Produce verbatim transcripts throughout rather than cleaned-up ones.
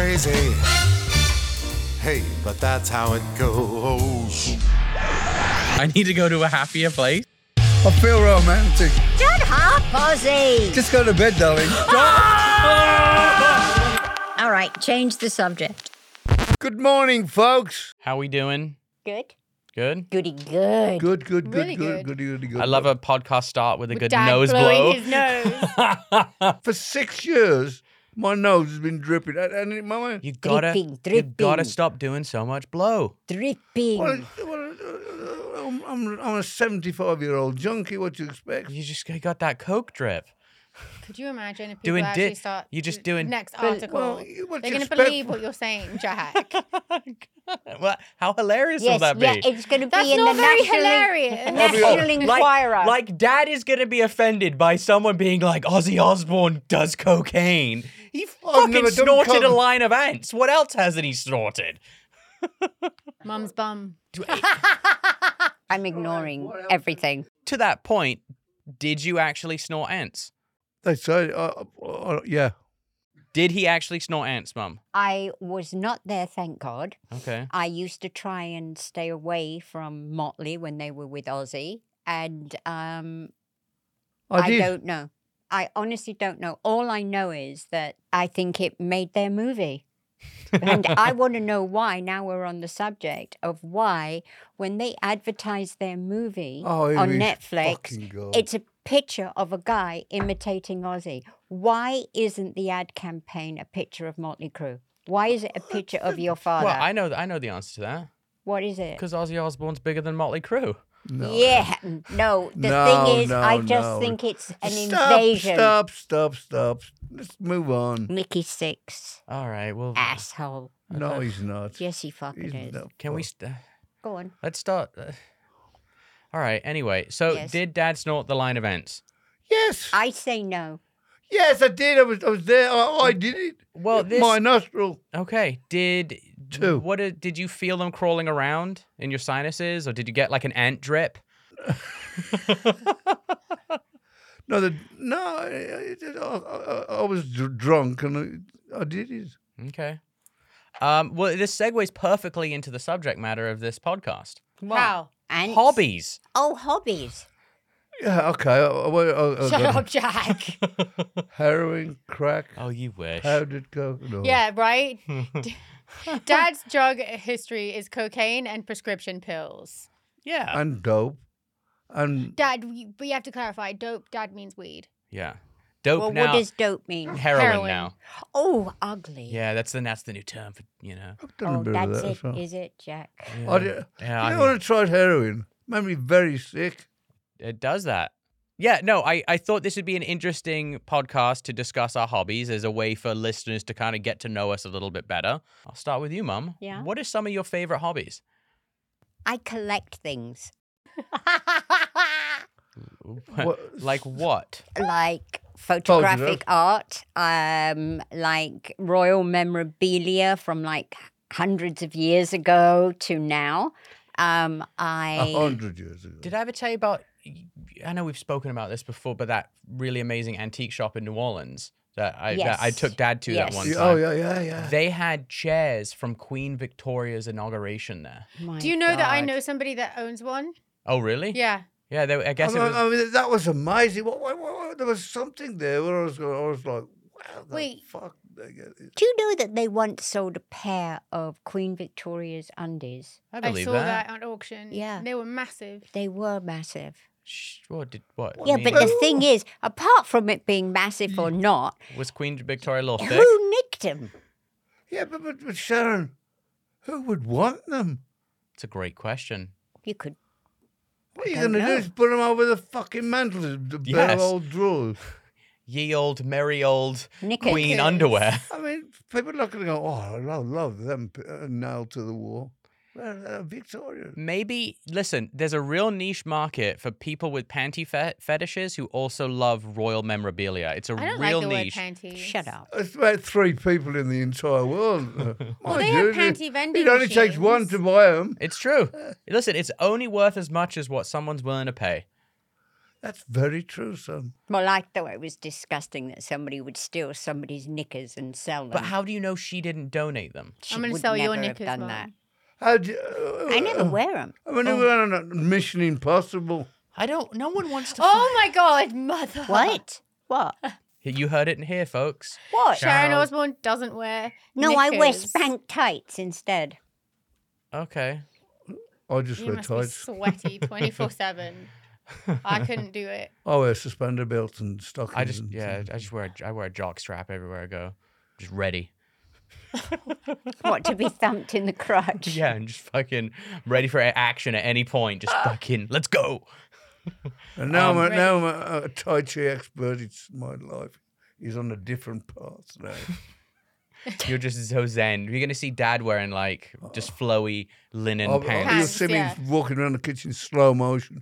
crazy. Hey, but that's how it goes. I need to go to a happier place. I feel romantic. Shut up, Ozzy! Just go to bed, darling. All right, change the subject. Good morning, folks. How we doing? Good? Good? Goody good. Good, good, good, Really good, good. good, good, good. I love a podcast start with a With good Dad nose blowing blow. his nose. For six years, my nose has been dripping. And, and it- my, You gotta, Dripping, you gotta dripping. stop doing so much blow. Dripping. well, well, uh, I'm, I'm, I'm a seventy-five-year-old junkie. What do you expect? You just got that Coke drip. Could you imagine if people Doing actually di- start you just the doing- next Well, article? well, you- what They're you going to expect believe from- what you're saying, Jack. What? How hilarious Yes, will that be? yeah, it's going to be That's in not the very National, hilarious. National Like, Enquirer. like Dad is gonna be offended by someone being like, Ozzy Osbourne does cocaine. He I've fucking never done snorted a coke. line of ants. What else hasn't he snorted? Mum's bum. I'm ignoring everything. To that point, did you actually snort ants? They say, uh, uh, yeah. Did he actually snort ants, Mum? I was not there, thank God. Okay. I used to try and stay away from Motley when they were with Ozzy, and um, I I did. don't know. I honestly don't know. All I know is that I think it made their movie. And I want to know why. Now we're on the subject of why, when they advertise their movie Oh, on here we Netflix, fucking go. it's a picture of a guy imitating Ozzy. Why isn't the ad campaign a picture of Motley Crue? Why is it a picture of your father? Well, I know, I know the answer to that. What is it? Because Ozzy Osbourne's bigger than Motley Crue. No. Yeah, no. The No, thing is, no, I just no. think it's an Stop, invasion. Stop, stop, stop. Let's move on. Mickey Six, All right. Well, asshole. No, he's not. Yes, he fucking He's is. not. can we? St- Go on. let's start. Uh, all right. Anyway, so Yes. did Dad snort the line of ants? Yes. I say no. Yes, I did. I was, I was there. I, I did it. Well, this. My nostril. Okay. Did Two. What did, did you feel them crawling around in your sinuses, or did you get like an ant drip? No, the, no. I, I, I, I was dr- drunk and I, I did it. Okay. Um, well, this segues perfectly into the subject matter of this podcast. What? How? Ants? Hobbies. Oh, hobbies. Yeah. Okay. I, I, I, I Shut got up, Jack. heroin, crack, Oh, you wish. powdered coke. No. Yeah, right? D- Dad's drug history is cocaine and prescription pills. Yeah. And dope. And Dad, we, we have to clarify. Dope, Dad means weed. Yeah. Dope Well, now. what does dope mean? heroin, Heroin. now. Oh, ugly. Yeah, that's the that's the new term for you know. I've done a Oh, bit that's of that it, as well. is it, Jack? Yeah, I did, yeah, you I know, mean, when I tried heroin, made me very sick. it does that. Yeah, no, I, I thought this would be an interesting podcast to discuss our hobbies as a way for listeners to kind of get to know us a little bit better. I'll start with you, Mum. Yeah? What are some of your favorite hobbies? I collect things. What- Like what? Like photographic Photograph. art, um, like royal memorabilia from like hundreds of years ago to now. Um, A I hundred years ago. Did I ever tell you about? I know we've spoken about this before, but that really amazing antique shop in New Orleans that I that I Yes. took Dad to that Yes. one Yeah, time. oh, yeah, yeah, yeah. They had chairs from Queen Victoria's inauguration there. My Do you know that I God. know somebody that owns one? Oh, really? Yeah. Yeah, they, I I guess mean, it was. I mean, that was amazing. What, what, what, what- there was something there where I was, going, I was like, wow, the Wait. fuck did they get this? Do you know that they once sold a pair of Queen Victoria's undies? I I believe saw that. that. at auction. Yeah. They were massive. They were massive. Sh- What did what? I Yeah, mean, but the thing is, apart from it being massive or not, was Queen Victoria a little thick? who nicked them? Yeah, but, but, but Sharon, who would want them? It's a great question. You could. What are you don't going to do? know. Is put them over the fucking mantle, the the bare Yes. old drawers? Ye old, merry old Knickers. Queen Knickers. underwear. I mean, people are looking and go, oh, I love, love them uh, nailed to the wall. Well, uh, Victoria. Maybe, listen, there's a real niche market for people with panty fe- fetishes who also love royal memorabilia. It's a I don't real like the niche. word panties. Shut up. It's about three people in the entire world. Well, they have panty vending It only takes one machines. to buy them. It's true. Listen, it's only worth as much as what someone's willing to pay. That's very true, son. Well, I thought it was disgusting that somebody would steal somebody's knickers and sell them. But how do you know she didn't donate them? She I'm going to would sell your never have knickers, done Mum. that. How do you, uh, I never wear them. I mean, Oh. we're on a Mission Impossible. I don't. No one wants to. Oh my God, mother. What? What? You heard it in here, folks. What? Sharon Cheryl. Osbourne doesn't wear No, I wear knickers. spank tights instead. Okay. I just You wear must be tights. sweaty twenty-four seven. I couldn't do it. I wear suspender belts and stockings. I just and yeah. things. I just wear a, I wear a jock strap everywhere I go. Just ready. What, to be thumped in the crotch? Yeah, and just fucking ready for action at any point. Just fucking let's go. And now, Um, I'm, a, now I'm a, a Tai Chi expert. It's my life. He's on a different path now. You're just so zen. You're gonna see Dad wearing like just flowy linen I'll, pants. I'll, you'll Pants, see me yeah. walking around the kitchen slow motion.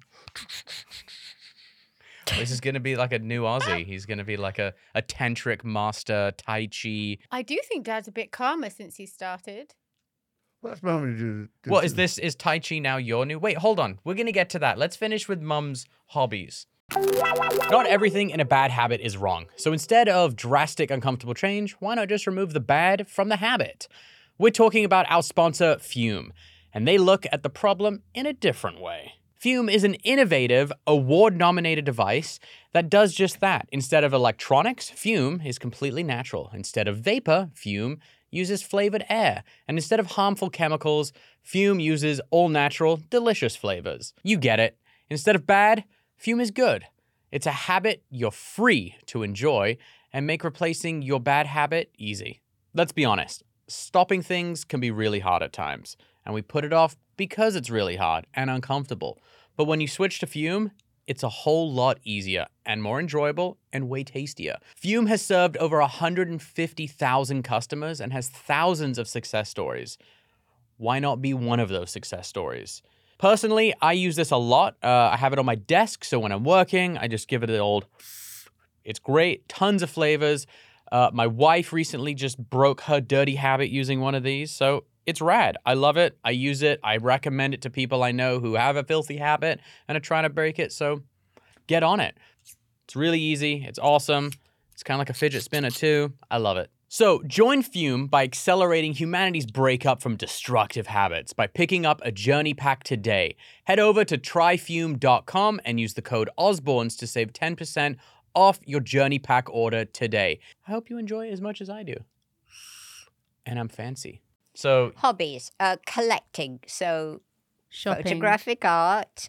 This is gonna be like a new Aussie. He's gonna be like a, a tantric master Tai Chi. I do think Dad's a bit calmer since he started. Well, that's what I'm going to do. do What is to- this? Is Tai Chi now your new? Wait, hold on. We're gonna get to that. Let's finish with Mum's hobbies. Not everything in a bad habit is wrong. So instead of drastic, uncomfortable change, why not just remove the bad from the habit? We're talking about our sponsor, Fume, and they look at the problem in a different way. Fume is an innovative, award-nominated device that does just that. Instead of electronics, Fume is completely natural. Instead of vapor, Fume uses flavored air. And instead of harmful chemicals, Fume uses all-natural, delicious flavors. You get it. Instead of bad, Fume is good. It's a habit you're free to enjoy and make replacing your bad habit easy. Let's be honest, stopping things can be really hard at times, and we put it off because it's really hard and uncomfortable. But when you switch to Fume, it's a whole lot easier and more enjoyable and way tastier. Fume has served over one hundred fifty thousand customers and has thousands of success stories. Why not be one of those success stories? Personally, I use this a lot. Uh, I have it on my desk, so when I'm working, I just give it an old... It's great. Tons of flavors. Uh, my wife recently just broke her dirty habit using one of these, so it's rad. I love it. I use it. I recommend it to people I know who have a filthy habit and are trying to break it, so get on it. It's really easy. It's awesome. It's kind of like a fidget spinner, too. I love it. So, join Fume by accelerating humanity's breakup from destructive habits by picking up a journey pack today. Head over to try fume dot com and use the code Osborns to save ten percent off your journey pack order today. I hope you enjoy it as much as I do. And I'm fancy. So, Hobbies, uh, collecting. So, Shopping. photographic art,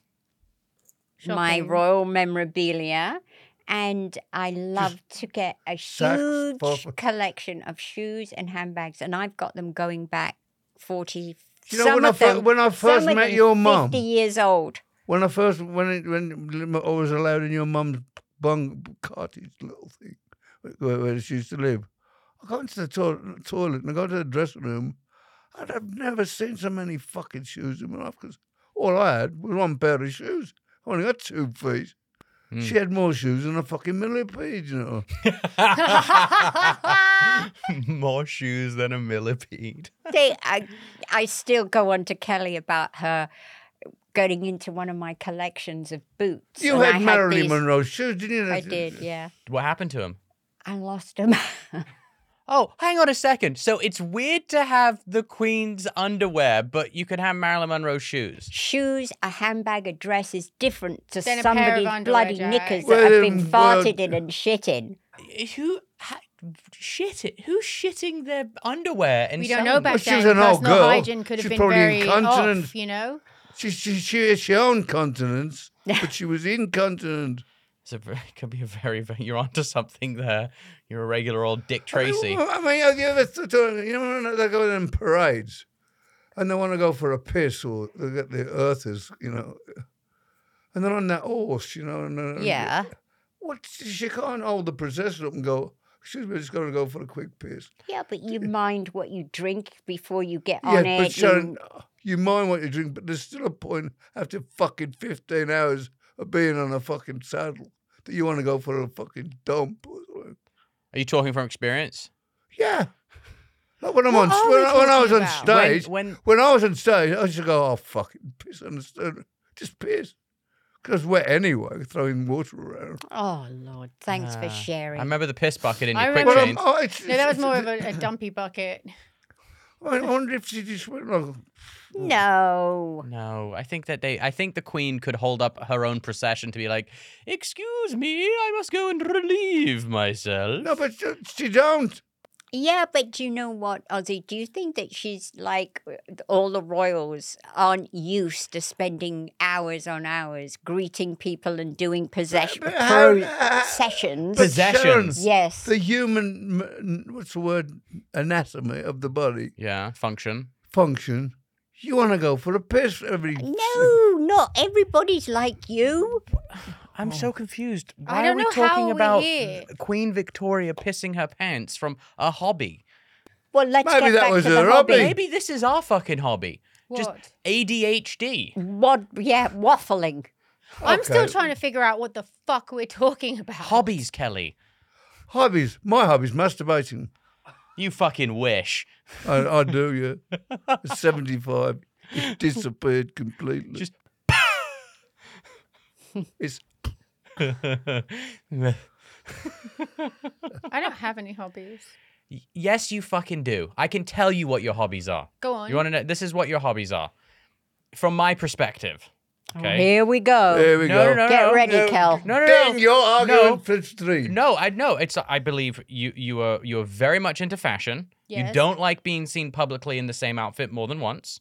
my Shopping. royal memorabilia, and I love to get a sacks huge full- collection of shoes and handbags, and I've got them going back forty. You know, some when I of fir- them- when I first some of met them your mum- fifty years old. When I first, when it, when I was allowed in your mum's bung cottage little thing where, where she used to live, I got into the to- toilet and I got to the dressing room, and I've never seen so many fucking shoes in my life because all I had was one pair of shoes. I only got two feet. Mm. She had more shoes than a fucking millipede, you know. more shoes than a millipede. They, I, I still go on to Kelly about her getting into one of my collections of boots. You and I had Marilyn these- Monroe shoes, didn't you? I did, yeah. What happened to him? I lost them. Oh, hang on a second. So it's weird to have the Queen's underwear, but you can have Marilyn Monroe shoes. Shoes, a handbag, a dress is different to Than a pair of somebody's underwear, bloody Jack. knickers Well, that have been um, well- farted in and shit in. Who ha, shit it? Who's shitting their underwear? And We don't know selling back Well, she then. was an old Personal girl. hygiene could have She's been probably very incontinent. off, you know? She, she, she, she owned continence, but she was incontinent. It's a very, could be a very, very. You're onto something there. You're a regular old Dick Tracy. I mean, I mean, have you ever th- thought, you know, when they go in parades and they want to go for a piss or they get the earthers, you know, and they're on that horse, you know. And, uh, Yeah. What? She can't hold the processor up and go, excuse me, just going to go for a quick piss. Yeah, but you mind what you drink before you get Yeah, on but it. Sharon, you- you mind what you drink, but there's still a point after fucking fifteen hours of being on a fucking saddle that you want to go for a fucking dump or something. Are you talking from experience? Yeah. Like when I'm What on, are we when, I- when I was talking on about? stage, When, when when I was on stage, I used to go, oh, fucking piss on the stage. Just piss. Because wet anyway, throwing water around. Oh, Lord. Thanks for Uh, sharing. I remember the piss bucket in I your quick remember- change. oh, it's, No, that was it's- more of a, a dumpy bucket. I wonder if she just went like, No. No, I think that they. I think the queen could hold up her own procession to be like, "Excuse me, I must go and relieve myself." no, but she- she don't. Yeah, but do you know what, Ozzy? Do you think that she's like all the royals aren't used to spending hours on hours greeting people and doing possession But how- processions? But Possessions. Sharon, Yes. the human, m- what's the word, anatomy of the body, Yeah, function. function, you want to go for a piss every... No, not everybody's like you. I'm so confused. Why I don't are we know talking how we're about here. Queen Victoria pissing her pants from a hobby? Well, let's Maybe get that back was to the her hobby. hobby. Maybe this is our fucking hobby. Just What? A D H D. What? Yeah, waffling. I'm still Okay. trying to figure out what the fuck we're talking about. Hobbies, Kelly. Hobbies. My hobby's masturbating. You fucking wish. I, I do, yeah. At seventy-five, it disappeared completely. Just- It's I don't have any hobbies. Yes, you fucking do. I can tell you what your hobbies are. Go on. You want to know? This is what your hobbies are. From my perspective. Okay. Here we go. There we no, go. no, no, Get no. ready, No, Kel. No, no, no. Ding, you're arguing No. for three. No, I know. It's. I believe you. You are. You are very much into fashion. You Yes. don't like being seen publicly in the same outfit more than once.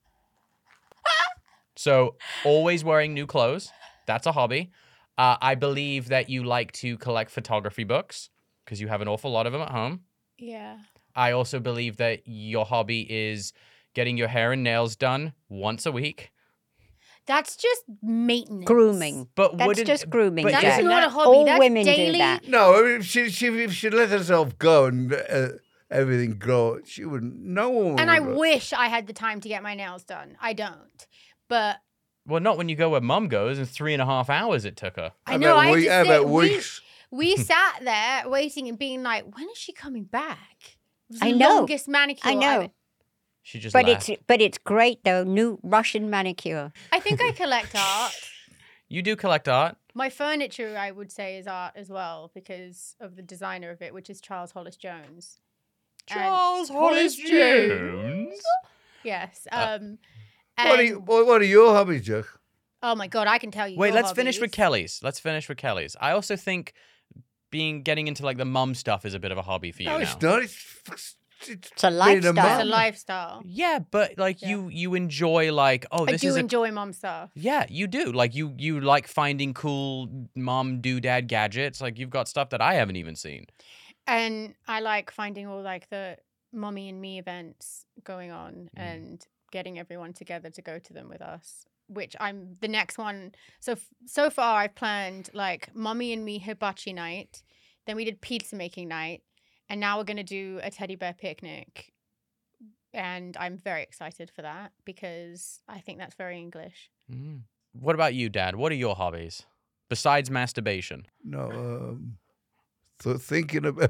So always wearing new clothes. That's a hobby. Uh, I believe that you like to collect photography books because you have an awful lot of them at home. Yeah. I also believe that your hobby is getting your hair and nails done once a week. That's just maintenance. Grooming. But That's wouldn't- just grooming, but That's Jack. isn't not that- a hobby. All That's women daily. do that. No, I mean, if she, she, if she let herself go and uh, everything grow, she wouldn't. No one And I would. wish I had the time to get my nails done. I don't. But Well, not when you go where mum goes and three and a half hours it took her. I How know about I had week- to how sit- about we- weeks? We sat there waiting and being like, when is she coming back? It was I the know. longest manicure. I know. I've- She just But left. it's but it's great though. New Russian manicure. I think I collect art. You do collect art. My furniture, I would say, is art as well because of the designer of it, which is Charles Hollis Jones. And- Charles Hollis Jones. Yes. Uh, Um, What are, and- you, what what are your hobbies, Jack? oh my god, I can tell you. Wait, your let's finish with hobbies. Kelly's. Let's finish with Kelly's. I also think being getting into like the mum stuff is a bit of a hobby for you No, now. it's not. It's, it's, It's a being lifestyle. mum. It's a lifestyle. Yeah, but like Yeah. you you enjoy like oh I this do is a enjoy mom stuff. yeah you do like you you like finding cool mom doodad gadgets like you've got stuff that I haven't even seen. And I like finding all like the mommy and me events going on Mm. and getting everyone together to go to them with us. Which I'm the next one. So f- so far I've planned like mommy and me hibachi night. Then we did pizza making night, and now we're gonna do a teddy bear picnic. And I'm very excited for that because I think that's very English. Mm. What about you, Dad? What are your hobbies besides masturbation? No, um, th- thinking about.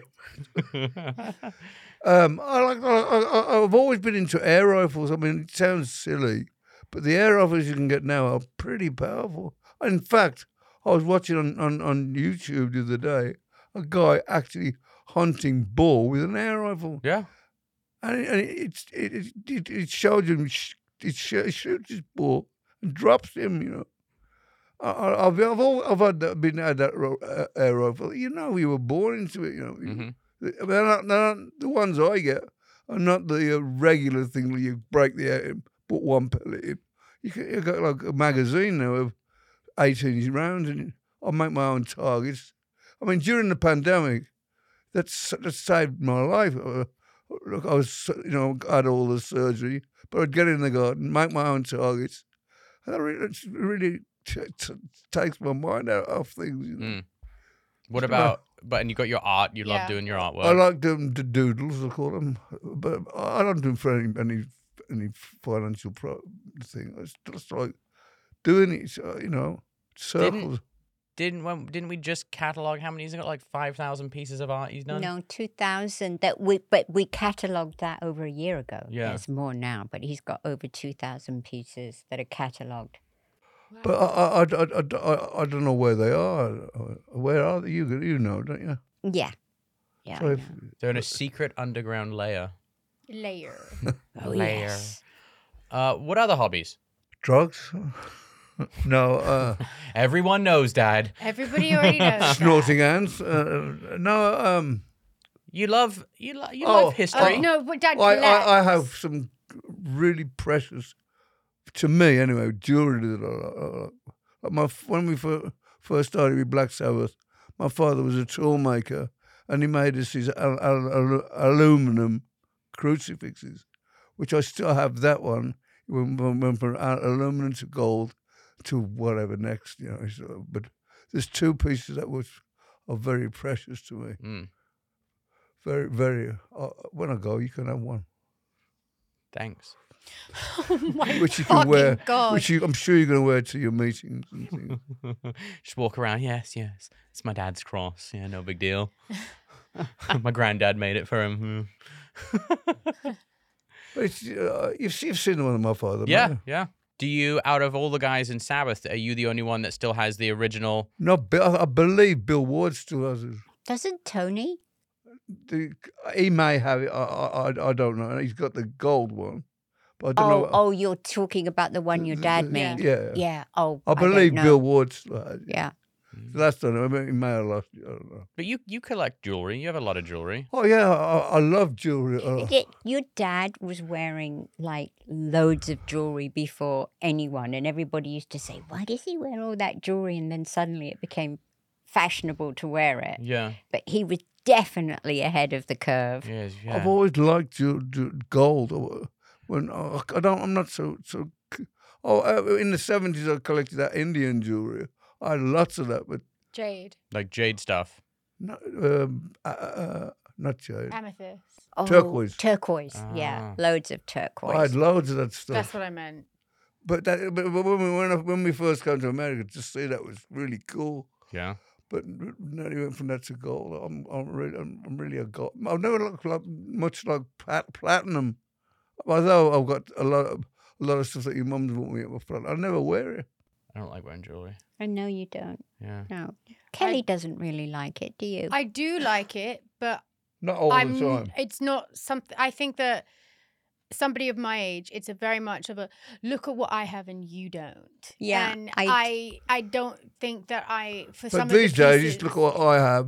Um, I like. I, I, I've always been into air rifles. I mean, it sounds silly, but the air rifles you can get now are pretty powerful. In fact, I was watching on, on, on YouTube the other day a guy actually hunting bull with an air rifle, Yeah. and it, and it, it, it, it showed him sh- it, sh- it shoots his bull and drops him. You know, I, I- I've I've, all, I've had that, been had that ro- uh, air rifle. You know, we were born into it. You know. hmm They're not, they're not, the ones I get are not the uh, regular thing that you break the air and put one pellet in. You can, you got like a magazine now of eighteen rounds, and I make my own targets. I mean, during the pandemic, that's that saved my life. Uh, look, I was, you know, had all the surgery, but I'd get in the garden, make my own targets. And that really, it really t- t- takes my mind out of things. You know? Mm. What about? But and you got your art. You love Yeah. doing your artwork. I like doing the doodles, I call them, but I don't do them for any any, any financial pro- thing. It's just like doing it, uh, you know, circles. Didn't when, didn't we just catalog how many he's got? Like five thousand pieces of art he's done. No, two thousand. That we but we catalogued that over a year ago. Yeah. There's more now, but he's got over two thousand pieces that are catalogued. But I, I, I, I, I, I don't know where they are. Where are they? You you know, don't you? Yeah. Yeah. So I if, know. They're in a secret underground layer. Layer. Oh, layer. yes. Uh, what other hobbies? drugs? No. Uh, Everyone knows, Dad. Everybody already knows. that. snorting ants? Uh, no. Um, You love you, lo- you Oh, love history. Oh, no, but Dad I, I, I collects. have some really precious, to me anyway, jewelry that I, I, I like my, when we fir- first started with Black Sabbath, my father was a tool maker, and he made us these al- al- al- aluminum crucifixes, which I still have. That one went went- went from al- aluminum to gold to whatever next, you know. So, but there's two pieces that was are very precious to me. Mm, Very, very. Uh, when I go, you can have one, thanks. Oh my which you can fucking wear. God. Which you, I'm sure you're going to wear to your meetings and things. Just walk around. Yes, yes. It's my dad's cross. Yeah, no big deal. My granddad made it for him. Mm. But it's, uh, you've, you've seen the one of my father. Yeah, mate. yeah. Do you, out of all the guys in Sabbath, are you the only one that still has the original? No, Bill, I believe Bill Ward still has it. Doesn't Tony? The, he may have it. I, I, I don't know. He's got the gold one, but I don't Oh, know. oh, you're talking about the one your dad Yeah. made. Yeah. Yeah. Oh, I don't believe know. Bill Ward still has it. Yeah. That's done. I mean, he may have lost it. I don't know. But you, you collect jewelry. You have a lot of jewelry. Oh yeah, I, I love jewelry. Uh, Y- Your dad was wearing like loads of jewelry before anyone, and everybody used to say, "Why does he wear all that jewelry?" And then suddenly it became fashionable to wear it. Yeah. But he was definitely ahead of the curve. Yes, I've yeah. always liked ju- ju- gold. Uh, When uh, I don't, I'm not so so. c- Oh, uh, in the seventies, I collected that Indian jewelry. I had lots of that, but Jade. Like jade stuff. not um, uh, uh, not jade. Amethyst. Oh, Turquoise. Turquoise. Yeah. Ah. Loads of turquoise. I had loads of that stuff. That's what I meant. But that, but but when we when, I, when we first came to America, to see that was really cool. Yeah. But now you went from that to gold. I'm I'm really I'm, I'm really a gold. I've never looked like, much like plat, platinum, although I've got a lot of a lot of stuff that your mum's bought me at my front. I never wear it. I don't like wearing jewelry. I know you don't. Yeah. No. Kelly doesn't really like it, do you? I do like it, but Not all I'm. the time. It's not something. I think that somebody of my age, it's a very much of a look at what I have and you don't. Yeah, and I- I, I, don't think that I for some But of the these days, you pieces- just look at what I have.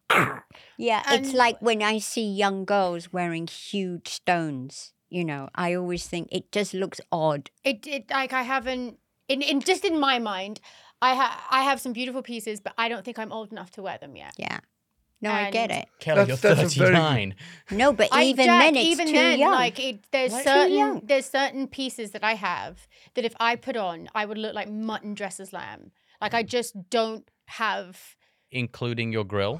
Yeah, it's And- like when I see young girls wearing huge stones, you know, I always think it just looks odd. It, it like I haven't in, in just in my mind, I ha I have some beautiful pieces, but I don't think I'm old enough to wear them yet. Yeah. No, I get And- it. Kelly, That's- you're that's a very- thirty-nine. No, but I, even Jack, then it's even too then, young. like it, there's Like, too certain young. there's certain pieces that I have that if I put on, I would look like mutton dressed as lamb. Like I just don't have. Including your grill.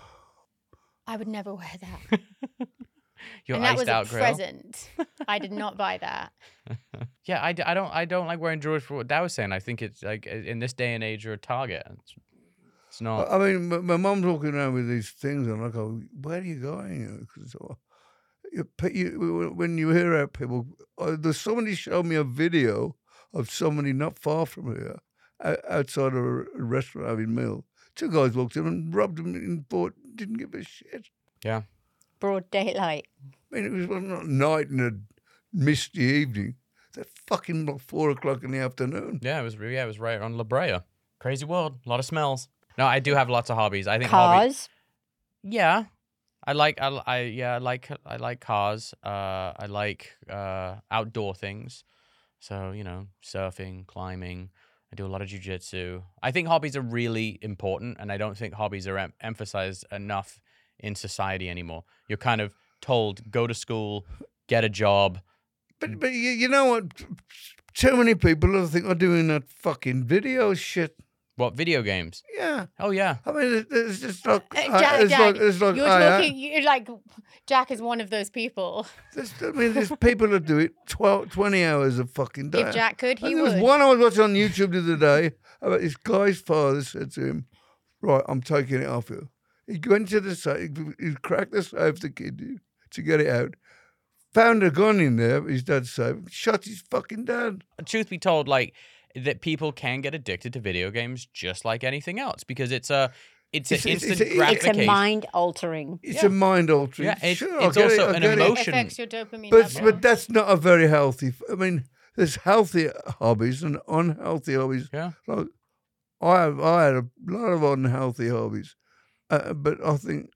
I would never wear that. Your and that iced was out a grill. present. I did not buy that. Yeah, I, d- I don't I don't like wearing jewelry for what Dad was saying. I think it's like in this day and age you're a target. It's, it's not. I mean, my, my mum's walking around with these things, and I go, "Where are you going?" You know, 'cause, uh, you, pe- you, when you hear out people, uh, there's somebody showed me a video of somebody not far from here, o- outside of a restaurant having meal. Two guys walked in and robbed him and bought, didn't give a shit. Yeah. Broad daylight. I mean, it was well, not night and a misty evening. It's fucking like four o'clock in the afternoon. Yeah, it was yeah, it was right on La Brea. Crazy world. A lot of smells. No, I do have lots of hobbies. I think hobby- Cars. Yeah. I like I, I yeah, I like I like cars. Uh I like uh outdoor things. So, you know, surfing, climbing. I do a lot of jujitsu. I think hobbies are really important, and I don't think hobbies are em- emphasized enough in society anymore. You're kind of told, go to school, get a job. But but you, you know what? Too many people I think are doing that fucking video shit. What, video games? Yeah. Oh, yeah. I mean, it- it's just like, Uh, I- Jack, it's Jack, like, it's like, you're I, uh, talking. You're like Jack is one of those people. there's, I mean, there's people that do it twelve, twenty hours a fucking day. If Jack could, he And there was would. one I was watching on YouTube the other day about this guy's father said to him, "Right, I'm taking it off you." He went to the safe, he cracked the safe, the kid did, to get it out. Found a gun in there, his dad's safe, shot his fucking dad. Truth be told, like, that people can get addicted to video games just like anything else because it's a it's, It's- an it's- instant it's a- it's a gratification. It's a mind altering. It's Yeah. a mind altering. Yeah, it's- sure, I it's get also it, I an get it. emotion. It affects your dopamine But level. but that's not a very healthy. I mean, there's healthy hobbies and unhealthy hobbies. Yeah. Like I have, I had a lot of unhealthy hobbies, uh, but I think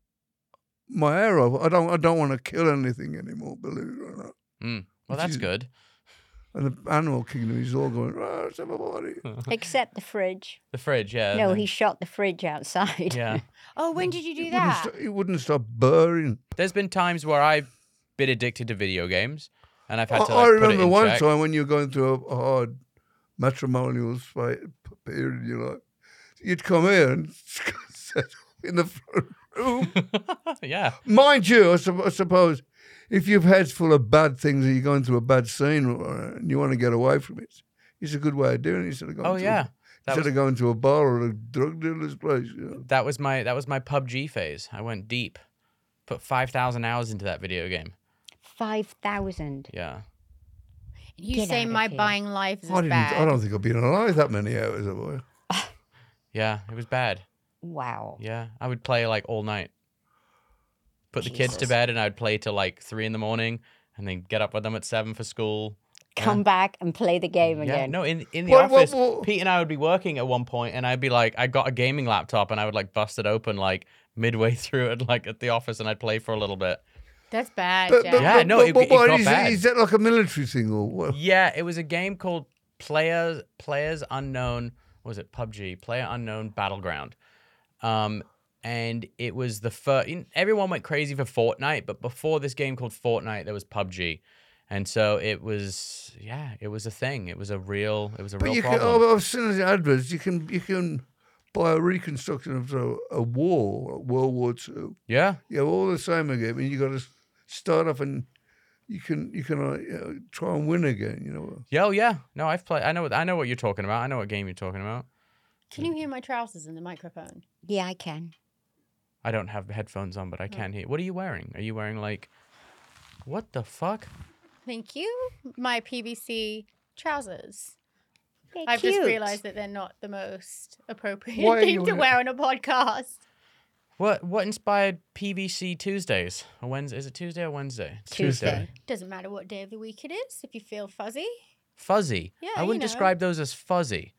my arrow. I don't I don't want to kill anything anymore. Believe it or not. Mm. Well, Which that's is- good. And the animal kingdom is all going. Oh, it's everybody. Except the fridge. The fridge, yeah. No, the- he shot the fridge outside. Yeah. Oh, when did you do It wouldn't, that? st- it wouldn't stop burring. There's been times where I've been addicted to video games, and I've had I, to. I Like, put it remember in one check. time when you were going through a, a hard matrimonial fight period in your life, you'd come here and sit in the front room. Yeah. Mind you, I, sup- I suppose if you've heads full of bad things and you're going through a bad scene uh, and you want to get away from it, it's a good way of doing it. Instead of going Oh to yeah. a, That instead was of going to a bar or a drug dealer's place. You know? that was my that was my P U B G phase. I went deep, put five thousand hours into that video game. Five thousand. Yeah. You Get say out of my here. buying lives is I, didn't, bad. I don't think I've been alive that many hours, have I? Yeah. It was bad. Wow. Yeah. I would play like all night. Put the kids to Jesus. bed, and I'd play till like three in the morning, and then get up with them at seven for school. Come back and play the game Yeah, again. no, in in the What- what- office, what- Pete and I would be working at one point, and I'd be like, I got a gaming laptop, and I would like bust it open like midway through it, like at the office, and I'd play for a little bit. That's bad, But, Jack. but, Yeah, but, no, but, it- but it what, got is, bad. is that like a military thing or what? Yeah, it was a game called Players Players Unknown. What was it? P U B G, Player Unknown Battleground. Um, and it was the first. Everyone went crazy for Fortnite, but before this game called Fortnite, there was P U B G, and so it was. Yeah, it was a thing. It was a real. It was a But real you can, problem. oh, I've seen the adverts. You can you can buy a reconstruction of a, a war, World War Two. Yeah, You have all the same again, and you got to start off and you can you can uh, you know, try and win again. You know. yeah, oh, yeah. No, I've played. I know. what- I know what you're talking about. I know what game you're talking about. Can you hear my trousers in the microphone? Yeah, I can. I don't have headphones on, but I can hear. What are you wearing? Are you wearing like? What the fuck? Thank you. My P V C trousers. They're I've cute. just realised that they're not the most appropriate Why are thing you to wearing- wear on a podcast. What what inspired P V C Tuesdays? Or Wednesday? Is it Tuesday or Wednesday? It's Tuesday. Doesn't matter what day of the week it is. If you feel fuzzy, Fuzzy. Yeah, I you wouldn't know. describe those as fuzzy.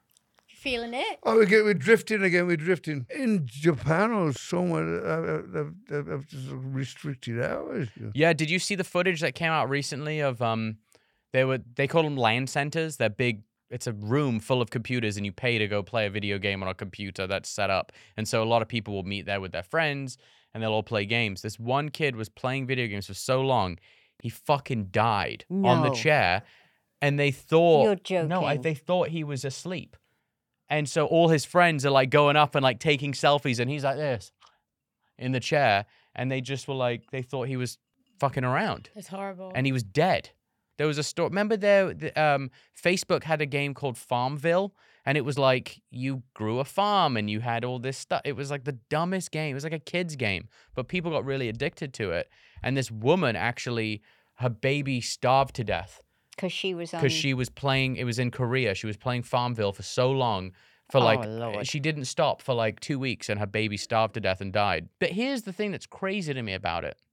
if you're feeling it. Oh, we get we're drifting again. We're drifting in Japan or somewhere. Uh, they've, they've, they've just restricted hours. you know. Yeah. Did you see the footage that came out recently of um, they were they call them LAN centers. They're big. It's a room full of computers, and you pay to go play a video game on a computer that's set up. And so a lot of people will meet there with their friends, and they'll all play games. This one kid was playing video games for so long, he fucking died on the No. chair, and they thought You're no, I, joking. they thought he was asleep. And so all his friends are like going up and like taking selfies, and he's like this in the chair, and they just were like they thought he was fucking around, It's horrible. and he was dead. There was a story. Remember, there, the, um, Facebook had a game called Farmville, and it was like you grew a farm and you had all this stuff. It was like the dumbest game. It was like a kid's game, but people got really addicted to it. And this woman actually, her baby starved to death Because she was on. because she was playing. It was in Korea. She was playing Farmville for so long. For Oh, like, Lord. she didn't stop for like two weeks, and her baby starved to death and died. But here's the thing that's crazy to me about it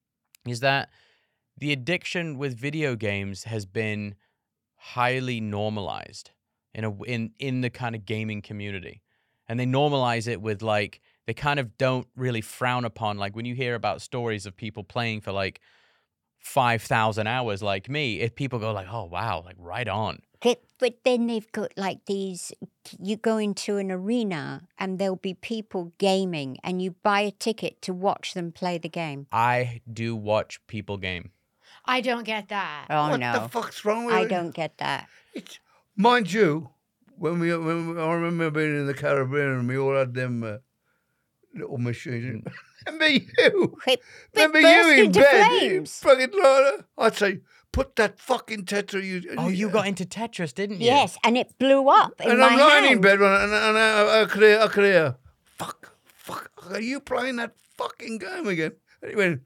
is that the addiction with video games has been highly normalized in a in in the kind of gaming community, and they normalize it with like they kind of don't really frown upon like when you hear about stories of people playing for like five thousand hours like me, if people go like, oh wow, like right on. But, but then they've got like these. You go into an arena and there'll be people gaming, and you buy a ticket to watch them play the game. I do watch people game. I don't get that. Oh what no, the fuck's wrong with I it? don't get that. It's, mind you, when we, when we, I remember being in the Caribbean and we all had them uh, little machines. Remember you? It, Remember it burst you in into bed? flames. Fucking Lana. I'd say, put that fucking Tetra. You, Oh, you got into Tetris, didn't you? Yes, and it blew up in And my I'm lying hand. in bed and, and, and I, I could hear, I could hear, fuck, fuck, are you playing that fucking game again? And it went,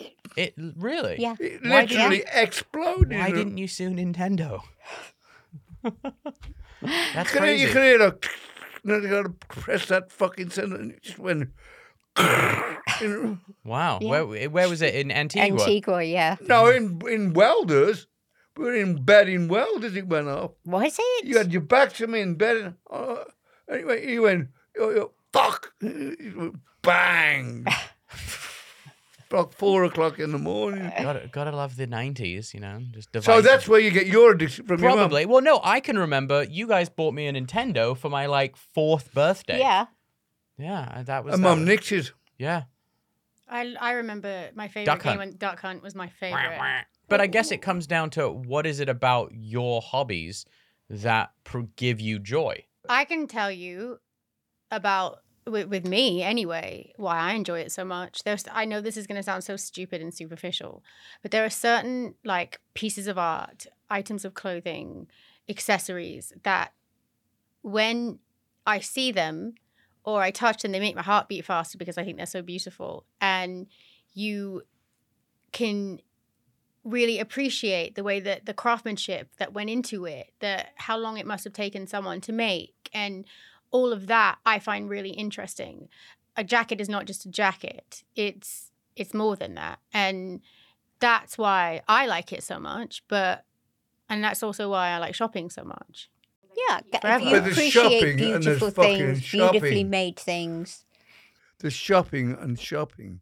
It really? Yeah. it Why literally exploded. Why you know. didn't you sue Nintendo? That's You can, hear, you crazy. can hear the. You got to press that fucking center, and it just went. you know. Wow. Yeah. Where where was it in Antigua? Antigua, yeah. No, in in welders, we were in bed in welders. It went off. Was it? You had your back to me in bed. And, uh, anyway, he went, oh, oh, fuck, bang. About four o'clock in the morning. Gotta, gotta love the nineties, you know. Just So devices. that's where you get your addiction from. your mum. Probably. Well, no, I can remember you guys bought me a Nintendo for my like fourth birthday. Yeah. Yeah, that was. And that mum was- nicked it. Yeah. I, I remember my favorite Duck game Hunt. when Duck Hunt was my favorite. But I guess it comes down to what is it about your hobbies that pr- give you joy? I can tell you about with, with me anyway why I enjoy it so much. There's I know this is going to sound so stupid and superficial, but there are certain like pieces of art, items of clothing, accessories that when I see them or I touch them, they make my heart beat faster because I think they're so beautiful. And you can really appreciate the way that the craftsmanship that went into it, the how long it must have taken someone to make, and all of that I find really interesting. A jacket is not just a jacket. It's it's more than that. And that's why I like it so much, but and that's also why I like shopping so much. Yeah. g- Forever. You But there's appreciate shopping and there's beautiful fucking things, beautifully shopping. made things. The shopping and shopping.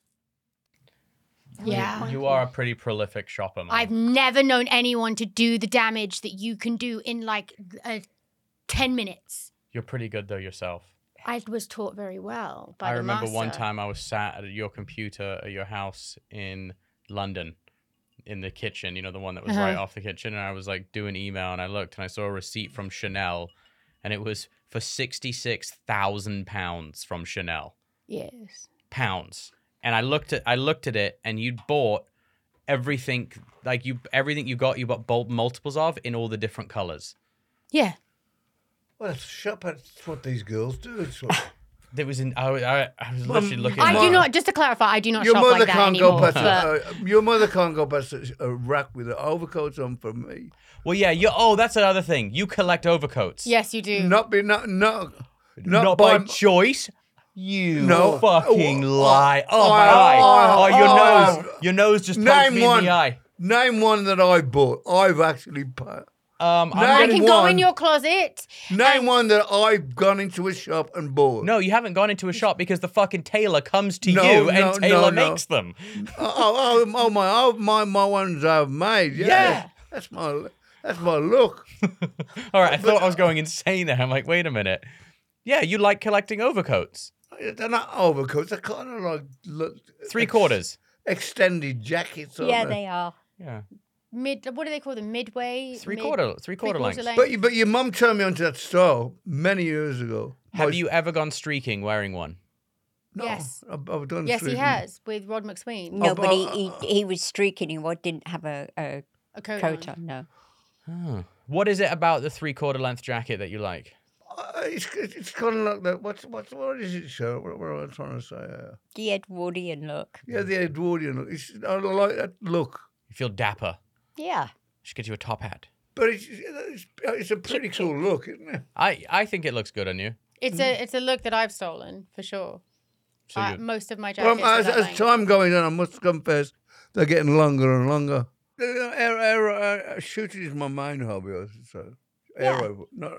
Yeah. You are a pretty prolific shopper, man. I've never known anyone to do the damage that you can do in like uh, ten minutes. You're pretty good though yourself. I was taught very well by I the remember one master. time I was sat at your computer at your house in London in the kitchen, you know, the one that was Uh-huh. right off the kitchen. And I was like doing email and I looked and I saw a receipt from Chanel and it was for sixty-six thousand pounds from Chanel. Yes. Pounds. And I looked at I looked at it and you'd bought everything like you everything you got, you got bulk multiples of in all the different colors. Yeah. Well, it's shop. That's what these girls do. It's what, There was in I, I, I was literally Mum, looking I at Mom- do not. Just to clarify, I do not your shop mother like that can't anymore. go past. but- A, uh, your mother can't go past a, a rack with the overcoats on for me. Well, yeah, you. Oh, that's another thing. You collect overcoats. yes, you do. Not be not not not, not, by, by. choice. You No. fucking Oh, lie. Oh, I- my eye. I- Oh, your I- nose. Your nose just poked Name me in one. the eye. Name one that I bought. I've actually pa- Um, I'm Name I gonna- can go in one. your closet. name one that I've gone into a shop and bought. no, you haven't gone into a shop because the fucking tailor comes to No, you and no, Taylor no, no. makes them. Oh, oh, oh, oh, my, oh, my, my ones I've made. Yeah, Yeah. that's my, that's my look. All right, I thought I was going insane there. I'm like, wait a minute. Yeah, you like collecting overcoats. They're not overcoats. They're kind of like look, Three ex- quarters. extended jackets. aren't Yeah, they? they are. Yeah. Mid. What do they call them? Midway. Three Mid- quarter. Three quarter lengths. length. But you- but your mum turned me onto that store many years ago. Have My- you ever gone streaking wearing one? No, Yes. I've, I've done. Yes, he streaking. has with Rod McSween. No, Oh, but but, he, uh, he he was streaking. He wa- didn't have a, a A coat. coat on. on. No. Oh. What is it about the three quarter length jacket that you like? Uh, it's it's kind of like that. What's what's what is it, show? What, what am I trying to say? Uh, The Edwardian look. yeah, the Edwardian look. It's, I like that look, You feel dapper. Yeah. Should get you a top hat. but it's it's, it's a pretty Chick, chick. cool look, isn't it? I, I think it looks good on you. It's a it's a look that I've stolen for sure. So Uh, you, most of my Well, jackets. are as, that as length. time going on, I must confess, they're getting longer and longer. Uh, Aero, aero, uh, shooting is my main hobby, I should say. Yeah. Aero, not.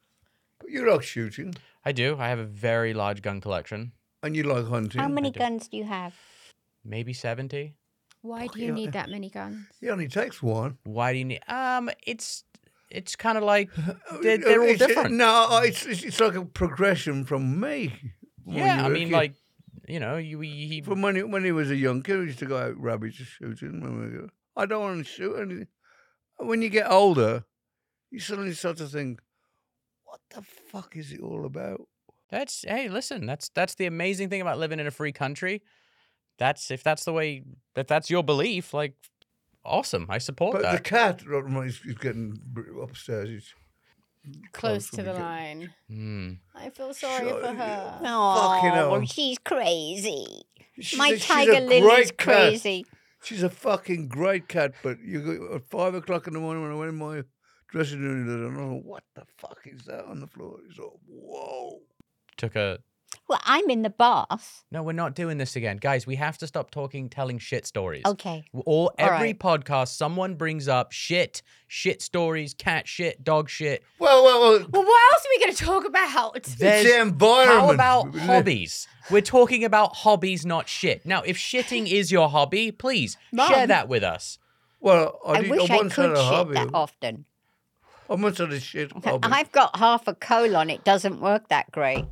But you like shooting, I do. I have a very large gun collection. and you like hunting. How many do. guns do you have? Maybe seventy. Why do you yeah. need that many guns? It only takes one. Why do you need? Um, it's it's kind of like they're, they're all It's- it- different. No, it's, it's it's like a progression from me. when Yeah, you I were a mean, kid. like you know, you he, From when he, when he was a young kid, we used to go out rabbits shooting. When we go, I don't want to shoot anything. When you get older, you suddenly start to think, what the fuck is it all about? that's hey, listen, that's that's the amazing thing about living in a free country. That's if that's the way if that's your belief, like awesome. I support But the that. cat right, is, is getting upstairs. He's Close will to be the good. line. Hmm. I feel sorry Sure, for her. Fucking Oh, hell. well, she's crazy. She's My a- she's a tiger Lily's great cat. crazy. She's a fucking great cat, but you go at five o'clock in the morning when I went in my dressing room. And I thought, what the fuck is that on the floor? He's like, whoa. Took a. Well, I'm in the bath. No, we're not doing this again. Guys, we have to stop talking, telling shit stories. Okay. All, All every right. podcast, someone brings up shit, shit stories, cat shit, dog shit. Well, well, well. Well, what else are we going to talk about? There's- the environment. How about We live- hobbies? We're talking about hobbies, not shit. Now, if shitting is your hobby, please Mum. share that with us. Well, I, I did, wish I I once could had a shit hobby. that often. I once had a shit hobby. I've got half a colon. It doesn't work that great.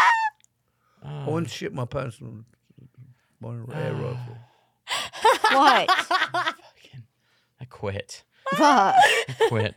I once shit my pants on my air rifle. What? Fucking, I quit. what? I quit.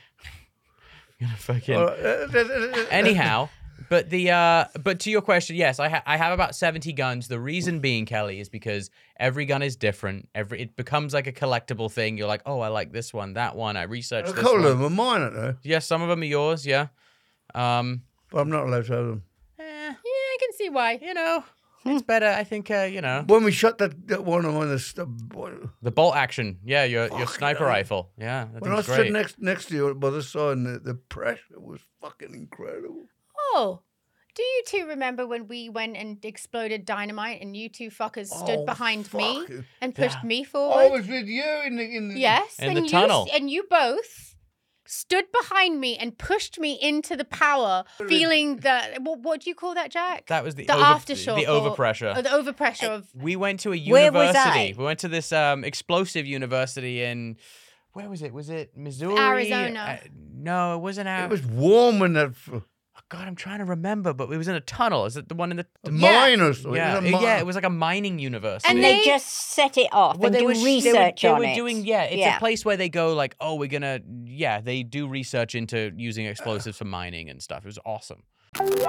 I'm gonna fucking. All right, uh, uh, uh, Anyhow, but the uh, but to your question, yes, I ha- I have about seventy guns. The reason being, Kelly, is because every gun is different. Every it becomes like a collectible thing. You're like, oh, I like this one, that one. I researched A this couple one. of them are mine, aren't they? Yes, some of them are yours. Yeah. Um. But I'm not allowed to have them. eh, Yeah, I can see why. you know, it's better. I think. Uh, you know, When we shot that, that one on the st- when the bolt action. Yeah, your your Fuck, sniper yeah. rifle. Yeah, that I thing's stood great. next next to you by the side, and the, the pressure was fucking incredible. Oh, do you two remember when we went and exploded dynamite and you two fuckers stood Oh, behind me fucking- and pushed Yeah. me I forward? was with you in the in the Yes, In and the you, tunnel. and you both stood behind me and pushed me into the power, feeling the what, what do you call that, Jack? That was the, The over, aftershock the or- overpressure. Or the overpressure of. We went to a Where was university. I? We went to this um, explosive university in, where was it? Was it Missouri? Arizona. Uh, no, it wasn't It Arizona. was warm when that f- God, I'm trying to remember, but it was in a tunnel. Is it the one in the? the Yeah. mine or something. yeah, It was a yeah. mine. It was like a mining university. And And they they- just set it off Well, and they do were, sh- research they were, they on were it. doing, yeah, it's Yeah. a place where they go like, oh, we're gonna, yeah, they do research into using explosives for mining and stuff. It was awesome. Ooh,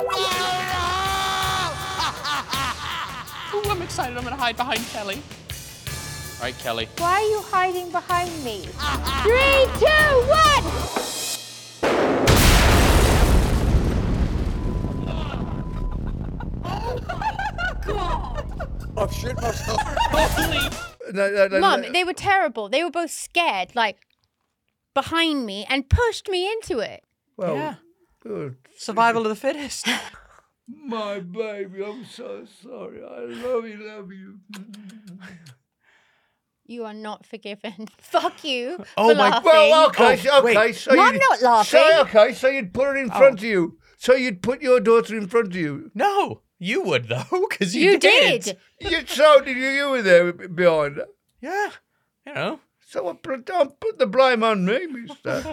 I'm excited. I'm gonna hide behind Kelly. All right, Kelly. Why are you hiding behind me? Three, two, one. I've shit myself. No, no, no, Mum, no. they were terrible. They were both scared, like behind me, and pushed me into it. Well, Yeah. good. Survival of the fittest. My baby, I'm so sorry. I love you, love you. You are not forgiven. Fuck you. Oh for my- laughing. Well, okay, Oh, so, okay, wait. so No, I'm you, not laughing. So, okay, so you'd put it in front of you. So you'd put your daughter in front of you. No, you would though, because you, You did. You so did you? You were there behind her. Yeah, you know. So I put, don't put the blame on me, Mister.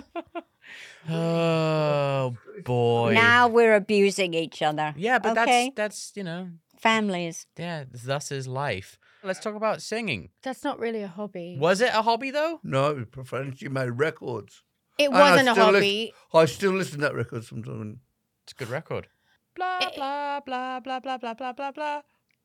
Oh boy. Now we're abusing each other. Yeah, but okay? that's that's you know, Families. yeah, thus is life. Let's talk about singing. That's not really a hobby. Was it a hobby though? No, it was professional. She made records. It And I wasn't a still hobby. Listen, I still listen to that record sometimes. It's a good record. Blah Eh. blah blah blah blah blah blah blah blah.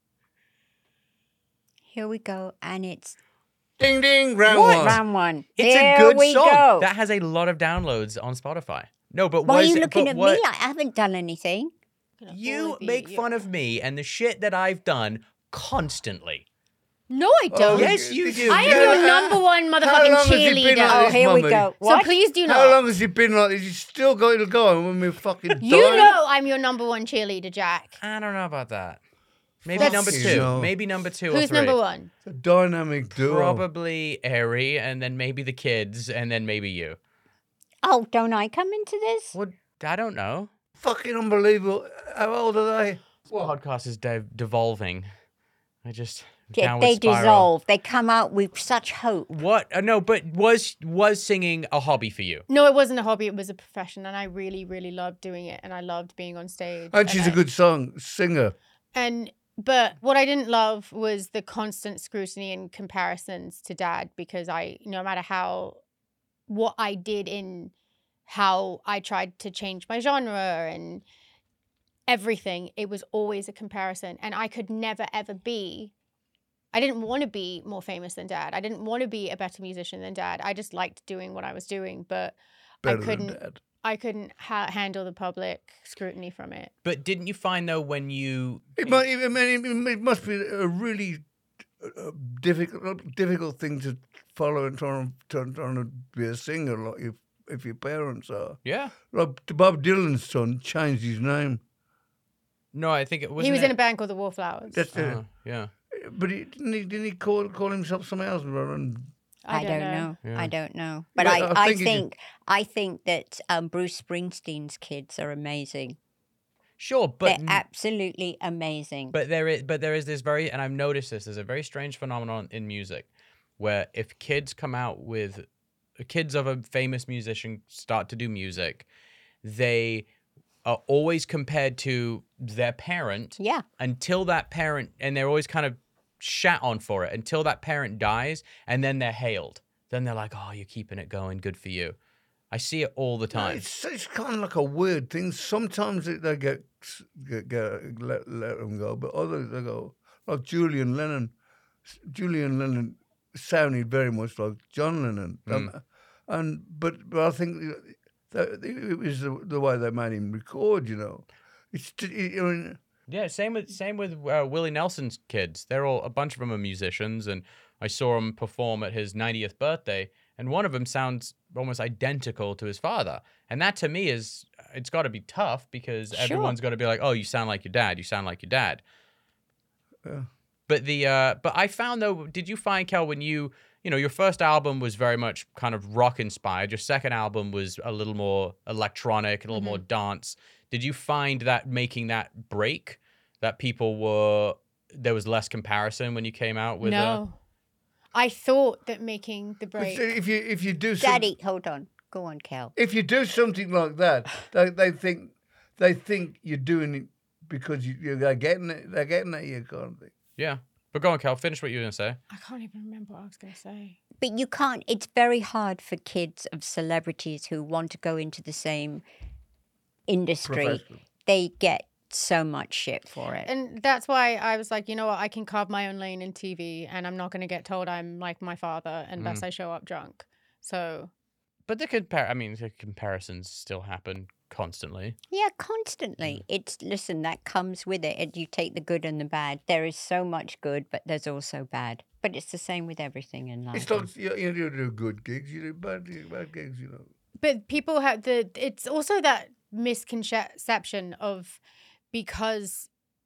Here we go. And it's Ding ding, round What? one. round one. It's there a good we song. go. That has a lot of downloads on Spotify. No, but Why was are you it- looking but at what- me? I haven't done anything. You All of make you- fun of me and the shit that I've done constantly. No, I don't. Yes, you do. I You- am your Yeah, number one how motherfucking long has it been cheerleader. like Oh, this, here we Mummy? go. So What? please do How not. long has it been like this? You still going to go on when we fucking You die? know I'm your number one cheerleader, Jack. I don't know about that. Maybe That's- number You two. know. Maybe number two or Who's three. number one? It's a dynamic duo. Probably Ari, and then maybe the kids, and then maybe you. Oh, don't I come into this? Well, I don't know. Fucking unbelievable. How old are they? Podcast is de- devolving. I just Yeah, downward they spiral. dissolve. They come out with such hope. What? Uh, no, but was was singing a hobby for you? No, it wasn't a hobby. It was a profession, and I really, really loved doing it, and I loved being on stage. And she's a I- good song singer. And but what I didn't love was the constant scrutiny and comparisons to Dad, because I, no matter how, what I did in how I tried to change my genre and everything, it was always a comparison, and I could never ever be. I didn't want to be more famous than Dad. I didn't want to be a better musician than Dad. I just liked doing what I was doing, but Better I than couldn't. Dad. I couldn't ha- handle the public scrutiny from it. But didn't you find though when you It, mu- I mean, it must be a really uh, difficult difficult thing to follow and trying to, trying to be a singer. Like you, if your parents are. Yeah. Like Bob Dylan's son changed his name. No, I think it was. he was it? in a band called the Wallflowers. That's it. Oh, yeah. But he, didn't he? Didn't he call call himself something else? And I, don't know. Yeah. I don't know. But Yeah, I, I I think think, it- I think that um, Bruce Springsteen's kids are amazing. Sure, but They're absolutely amazing. But there is, but there is this very, and I've noticed this. There's a very strange phenomenon in music, where if kids come out with, kids of a famous musician start to do music, they are always compared to their parent yeah. until that parent, and they're always kind of shat on for it until that parent dies, and then they're hailed. Then they're like, "Oh, you're keeping it going. Good for you." I see it all the No, time. it's, it's kind of like a weird thing. Sometimes it, they get, get, get let, let them go, but others they go. Like Julian Lennon. Julian Lennon sounded very much like John Lennon. Mm. Um, and but, but I think that it was the, the way they made him record, you know. It's, I mean, Yeah, same with same with uh, Willie Nelson's kids. They're all a bunch of them are musicians, and I saw him perform at his ninetieth birthday, and one of them sounds almost identical to his father. And that to me is it's got to be tough because Sure. everyone's got to be like, "Oh, you sound like your dad. You sound like your dad." Yeah. But the uh, but I found though, did you find, Kel, when you you know your first album was very much kind of rock inspired, your second album was a little more electronic, a little more dance. Did you find that making that break, that people were there was less comparison when you came out with? Uh, no. I thought that making the but break. if you if you do some, Daddy, hold on. Go on, Kel. if you do something like that, they they think they think you're doing it because you, you're getting it. They're getting at you, kind of thing. Yeah. But go on, Kel, finish what you were going to say. I can't even remember what I was going to say. But you can't, it's very hard for kids of celebrities who want to go into the same industry. Professional. They get so much shit for it. And that's why I was like, you know what? I can carve my own lane in T V, and I'm not going to get told I'm like my father unless I show up drunk. So But the compare I mean, the comparisons still happen constantly. Yeah, constantly. It's, listen, that comes with it. And you take the good and the bad. There is so much good, but there's also bad. But it's the same with everything in life. It's like you, you do good gigs, you do bad, bad gigs, you know. but people have the it's also that misconception of because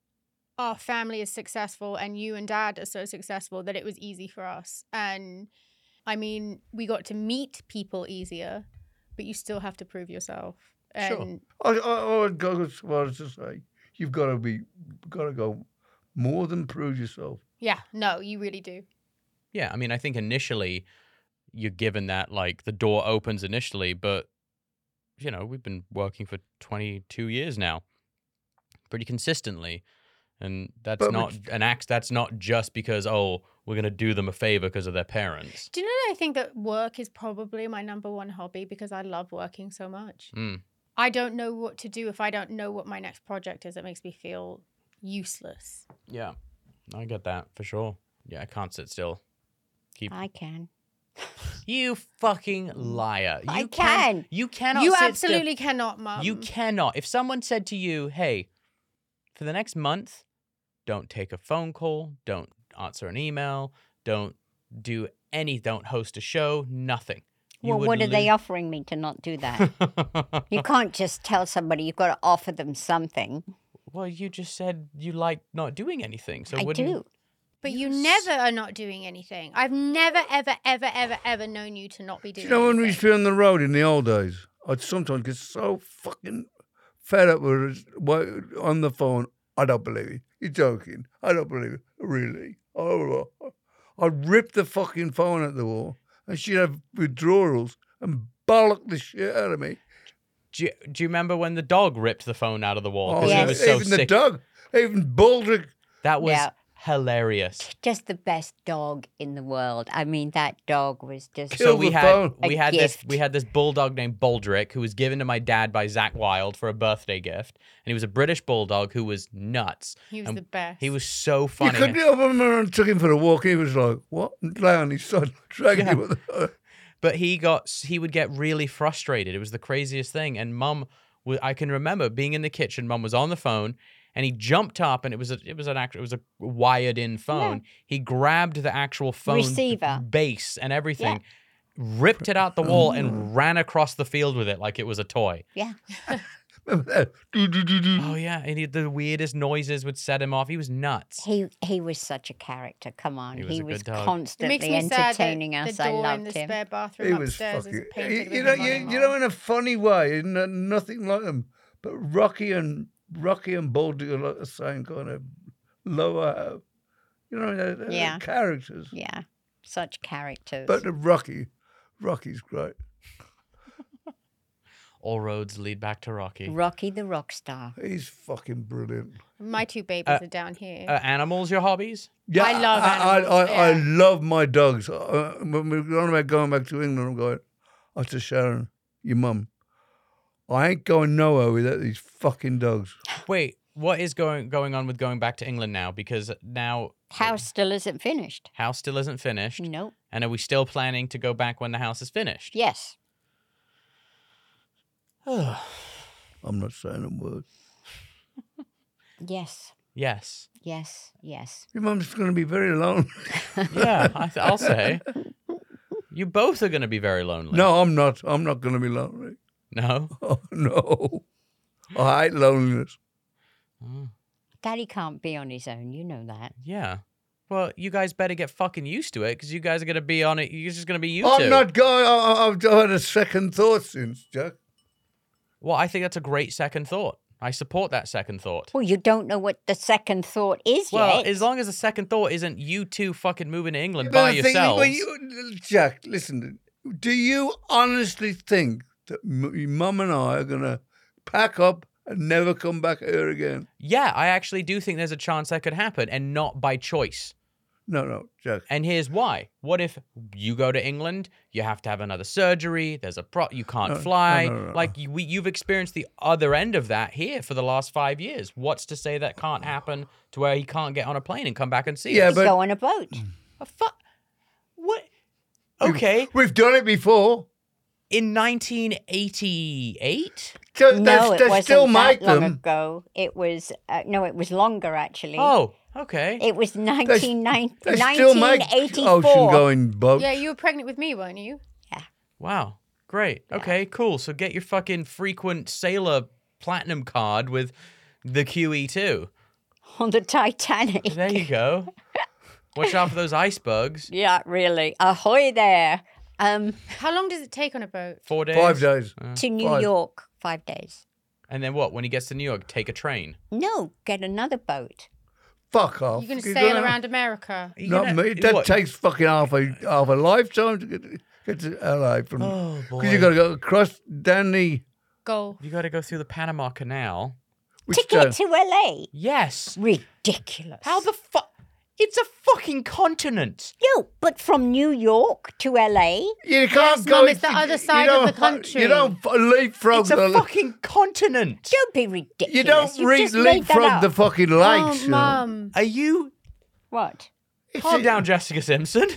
our family is successful and you and dad are so successful that it was easy for us. And I mean, we got to meet people easier, but you still have to prove yourself. And I, I, I would go as far as to say you've got to be, got to go more than prove yourself. yeah, no, you really do. Yeah, I mean, I think initially you're given that, like, the door opens initially, but, you know, we've been working for twenty-two years now, pretty consistently. And that's But not we- an act, that's not just because, oh, we're going to do them a favor because of their parents. Do you know that I think that work is probably my number one hobby because I love working so much. Mm. I don't know what to do if I don't know what my next project is. It makes me feel useless. Yeah, I get that for sure. Yeah, I can't sit still. Keep I can. You fucking liar. You I can. You cannot you sit still. absolutely cannot, Mum. You cannot. If someone said to you, hey, for the next month, don't take a phone call, don't answer an email, don't do any, don't host a show, nothing. You Well, would what are they lose- offering me to not do that? You can't just tell somebody you've got to offer them something. Well, you just said you like not doing anything. So I wouldn't... do. But you never are not doing anything. I've never, ever, ever, ever, ever known you to not be Do doing you know when we anything. used to be on the road in the old days, I'd sometimes get so fucking fed up with it wa- on the phone. I don't believe it. You're joking. I don't believe it. Really? Oh, I'd rip the fucking phone at the wall and she'd have withdrawals and bollock the shit out of me. Do you, do you remember when the dog ripped the phone out of the wall? Because Oh, he Yes. was so even sick. the dog, even Baldrick. That was Yeah. hilarious. Just the best dog in the world. I mean, that dog was just. Kill So we the had phone. we A had this gift. we had this bulldog named Baldrick who was given to my dad by Zach Wilde for a birthday gift, and he was a British bulldog who was nuts. He was And the best. He was so You funny. couldn't help him and took him for a walk. He was like, what? And lay on his side, dragging Yeah. him with the... But he got he would get really frustrated. It was the craziest thing. And Mum, wa- I can remember being in the kitchen. Mum was on the phone, and he jumped up, and it was a it was an actual it was a wired in phone. He grabbed the actual phone Receiver. base and everything, ripped it out the wall and ran across the field with it like it was a toy. Yeah. Remember that? Do, do, do, do. Oh yeah, and he, the weirdest noises would set him off. He was nuts. He he was such a character. Come on. He He was was, a good dog. It constantly makes me sad that entertaining the us. I door in loved the him. spare bathroom He was upstairs fucking. is painted You, you with know, him on you, it you all. know, in a funny way, no, nothing like them. But Rocky and Rocky and Baldy are like the same kind of lower, you know, they're, they're Yeah. characters. Yeah. Such characters. But the Rocky, Rocky's great. All roads lead back to Rocky. Rocky the rock star. He's fucking brilliant. My two babies Uh, are down here. Uh, animals, your hobbies? Yeah, I love I, I, animals, I, I yeah. love my dogs. Uh, when we're going about going back to England, I'm going, I said, Sharon, your mum, I ain't going nowhere without these fucking dogs. Wait, what is going going on with going back to England now? Because now House still isn't finished. house still isn't finished. Nope. And are we still planning to go back when the house is finished? Yes. I'm not saying a word. Yes. Yes. Yes. Yes. Your mum's going to be very alone. Yeah, I th- I'll say. You both are going to be very lonely. No, I'm not. I'm not going to be lonely. No? Oh, no. I hate loneliness. Daddy can't be on his own. You know that. Yeah. Well, you guys better get fucking used to it because you guys are going to be on it. You're just going to be you I'm two. not going. I, I- I've had a second thought since, Jack. Well, I think that's a great second thought. I support that second thought. Well, you don't know what the second thought is Well, yet. as long as the second thought isn't you two fucking moving to England But by the thing- yourselves. but you- Jack, listen. Do you honestly think that m- your mum and I are going to pack up and never come back here again? Yeah, I actually do think there's a chance that could happen and not by choice. No, no, Jack. And here's why. What if you go to England, you have to have another surgery, there's a pro you can't No, no, fly. no, no, no. Like you, we, you've experienced the other end of that here for the last five years. What's to say that can't happen to where he can't get on a plane and come back and see Yeah, us? but- Go on a boat. A fu- What? Okay, We've done it before. in nineteen eighty-eight? So No, they, it they wasn't still that make long them. ago. It was uh, no, it was longer actually. Oh, okay. It was They, nineteen ninety, they still make nineteen eighty-four. ocean-going boats. yeah, you were pregnant with me, weren't you? Wow. Great. Okay, cool. So get your fucking frequent sailor platinum card with the Q E two. On the Titanic. There you go. Watch out for those icebergs. Yeah, really. Ahoy there. Um, How long does it take on a boat? Four days. Five days. to New Five. York, five days. And then what? When he gets to New York, take a train. No, get another boat. Fuck off. You're going to You're sail gonna- around America. Are you Not gonna- me. That what? takes fucking half a half a lifetime to get to, get to L A from. Oh, boy. Because you got to go across down the. Go. You got to go through the Panama Canal. Which To get town? to L A. Yes. Ridiculous. How the fuck? It's a fucking continent. No, but from New York to L A. You can't Yes, go. Mum, it's the you- other you side of don't the fu- country. You don't fu- leapfrog It's a the. fucking continent. Don't be ridiculous. you don't You've re- just made that leapfrog the up. fucking lakes. Oh, you know. Mum. Are you? What? Calm down, Jessica Simpson.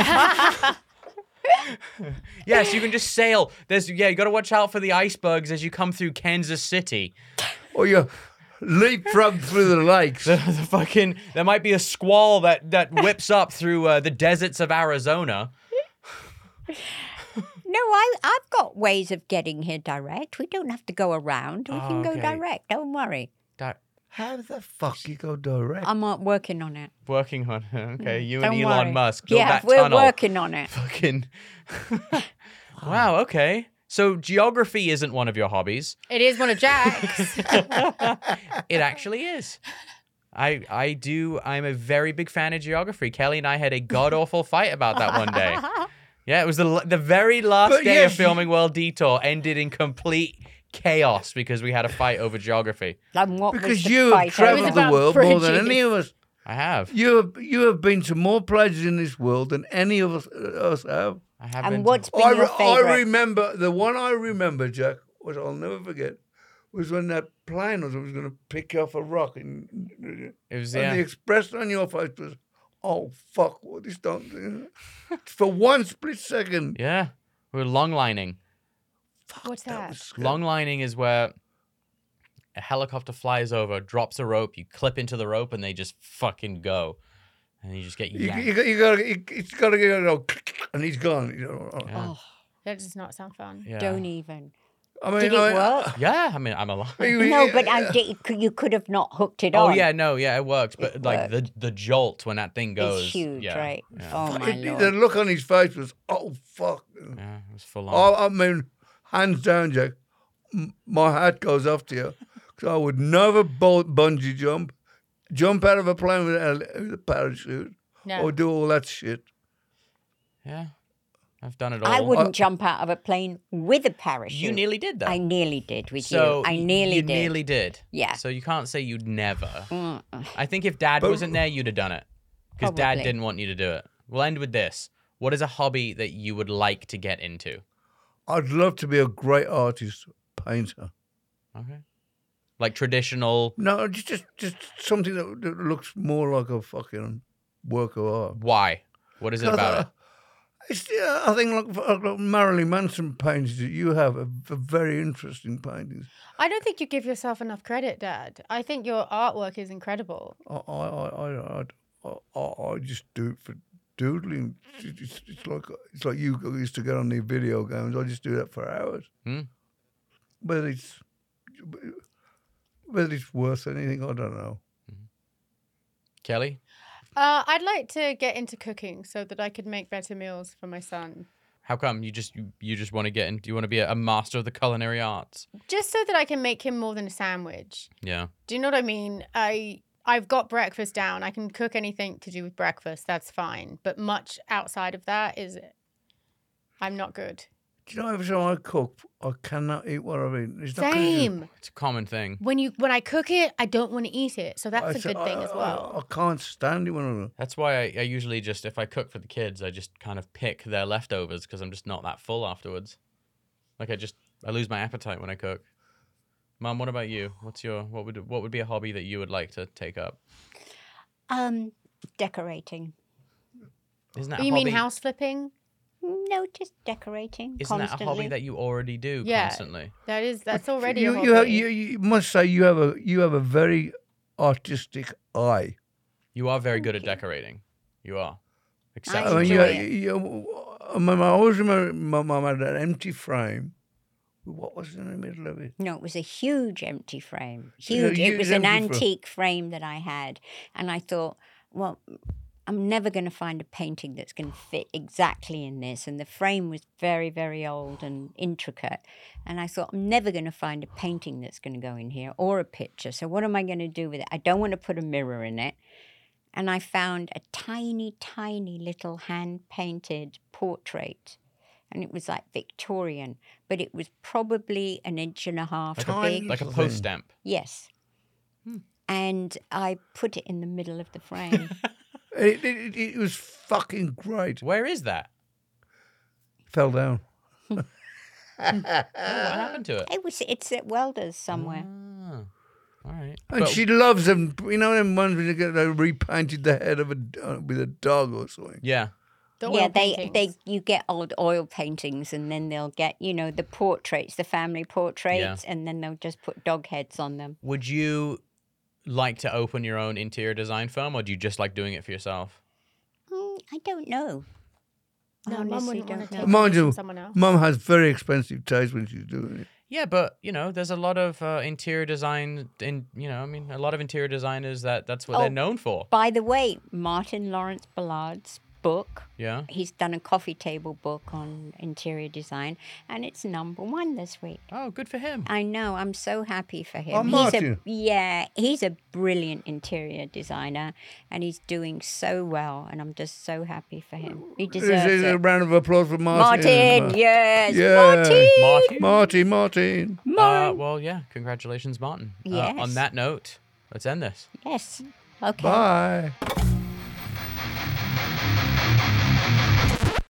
Yes, you can just sail. There's yeah, you got to watch out for the icebergs as you come through Kansas City. Or you leapfrog through the lakes. The, the fucking there might be a squall that that whips up through uh, the deserts of Arizona. No, I, I've got ways of getting here direct. We don't have to go around. We Oh, can go okay. direct. Don't worry. Di- How the fuck you go direct? I'm uh, working on it. working on okay, you Don't and Elon worry. Musk build Yeah, that we're tunnel. working on it. Fucking wow. Okay, so geography isn't one of your hobbies. It is one of Jack's. It actually is. I I do. I'm a very big fan of geography. Kelly and I had a god awful fight about that one day. Yeah, it was the the very last But day yes, of filming World Detour ended in complete chaos because we had a fight over geography. And what was Because the you fight have over? travelled the about world more than bridges. any of us. I have. You have you have been to more places in this world than any of us, uh, us have. I have. And been what's to- been I, your re- I favourite? remember the one I remember, Jack, which I'll never forget, was when that plane was, was going to pick you off a rock, and, It was and yeah. the expression on your face was, "Oh fuck, what is done?" For one split second. Yeah, we were long lining. What's that? was scary. Long lining is where a helicopter flies over, drops a rope, you clip into the rope, and they just fucking go. and you just get You, yanked. you, got- you gotta, you, it's gotta get, you know, and he's gone. You know. Yeah. Oh, That does not sound fun. Yeah. don't even. I mean, Did it I, work? Yeah, I mean, I'm alive. No, but I did, you could- you could have not hooked it Oh on. yeah, no, yeah, it works. But It like the the jolt when that thing goes, It's huge, yeah, right? Yeah, Oh my It- the lord. look on his face was, oh fuck. yeah, it was full on. I, I mean, hands down, Jack. m- My hat goes off to you because I would never bu- bungee jump, jump out of a plane with a, with a parachute, No. or do all that shit. Yeah, I've done it all. I wouldn't jump out of a plane with a parachute. You nearly did that. I nearly did with so you. I y- nearly you did. nearly did. Yeah. So you can't say you'd never. Mm, I think if Dad But- wasn't there, you'd have done it because Dad Probably. didn't want you to do it. We'll end with this. What is a hobby that you would like to get into? I'd love to be a great artist, painter. Okay. Like traditional. No, just just, just something that, that looks more like a fucking work of art. Why? What is it about it? It's, yeah, I think like, like Marilyn Manson paintings that you have are, are very interesting paintings. I don't think you give yourself enough credit, Dad. I think your artwork is incredible. I I I I, I, I, I just do it for doodling. It's, it's, it's like it's like you used to get on the video games. I just do that for hours. Hmm? Whether it's whether it's worth anything, I don't know. Kelly? Uh, I'd like to get into cooking so that I could make better meals for my son. How come you just you, you just want to get in? Do you want to be a, a master of the culinary arts? Just so that I can make him more than a sandwich. Yeah. Do you know what I mean? I I've got breakfast down. I can cook anything to do with breakfast. That's fine. But much outside of that is, I'm not good. Do you know every time I cook, I cannot eat what I've eaten. It's not 'cause it's- Same. It's a common thing. When you when I cook it, I don't want to eat it. So that's I a say- good thing I- as I- well. I, can't stand it when I. That's why I, I usually just, if I cook for the kids, I just kind of pick their leftovers because I'm just not that full afterwards. Like I just, I lose my appetite when I cook. Mum, what about you? What's your, what would, what would be a hobby that you would like to take up? Um, decorating. Isn't that a You hobby? mean house flipping? No, just decorating Isn't constantly. that a hobby that you already do Yeah. constantly? That is that's already you, a hobby. you, have, you, you must say you have a you have a very artistic eye. You are very good at Thank you. decorating. You are. I Exceptional. mean, you, enjoy it. you, I remember, I always remember my mum had an empty frame. What was in the middle of it? No, it was a huge empty frame. was a Huge. It huge was an empty frame. antique frame that I had. And I thought, well, I'm never going to find a painting that's going to fit exactly in this. And the frame was very, very old and intricate. And I thought, I'm never going to find a painting that's going to go in here or a picture. So what am I going to do with it? I don't want to put a mirror in it. And I found a tiny, tiny little hand-painted portrait. And it was like Victorian, but it was probably an inch and a half Tiny. big. Like a Little post thing. stamp. Yes. And I put it in the middle of the frame. It, it, it, it was fucking great. Where is that? Fell down. Oh, what happened to it? it was. It's at Welders somewhere. Ah, all right. And But- she loves them. You know them ones when you get they repainted the head of a uh, with a dog or something. yeah. The Yeah, oil they paintings. they you get old oil paintings, and then they'll get you know the portraits, the family portraits, and then they'll just put dog heads on them. Would you like to open your own interior design firm, or do you just like doing it for yourself? Mm, I don't know. I No, Mum honestly wouldn't want don't to know. take Mind it from you, someone else. Mum has very expensive taste when she's doing it. Yeah, but you know, there's a lot of uh, interior design. In you know, I mean, a lot of interior designers that that's what Oh. they're known for. By the way, Martin Lawrence Ballard's book. Yeah. He's done a coffee table book on interior design, and it's number one this week. Oh, good for him. I know. I'm so happy for him. Oh, he's Martin. a yeah. He's a brilliant interior designer, and he's doing so well. And I'm just so happy for him. He This deserves is a it. round of applause for Martin. Martin, yes, Yeah. Martin. Martin. Martin, Martin. Uh, well, yeah. Congratulations, Martin. Uh, Yes. on that note, let's end this. Yes. Okay. Bye.